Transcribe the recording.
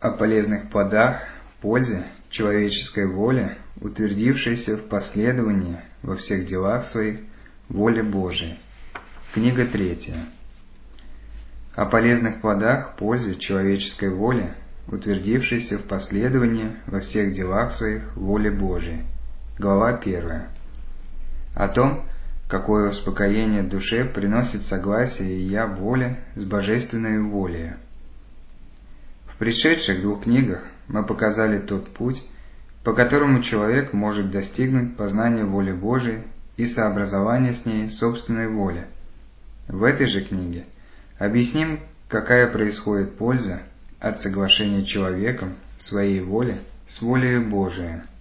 о полезных плодах, пользе человеческой воли, утвердившейся в последовании во всех делах своих воле Божией. Книга 3. О полезных плодах, пользе человеческой воли, утвердившейся в последовании во всех делах своих воле Божией. Глава 1. О том, какое успокоение душе приносит согласие и я воли с божественной волею. В предшедших 2 книгах мы показали тот путь, по которому человек может достигнуть познания воли Божией и сообразования с ней собственной воли. В этой же книге объясним, какая происходит польза от соглашения человеком своей воли с волею Божией.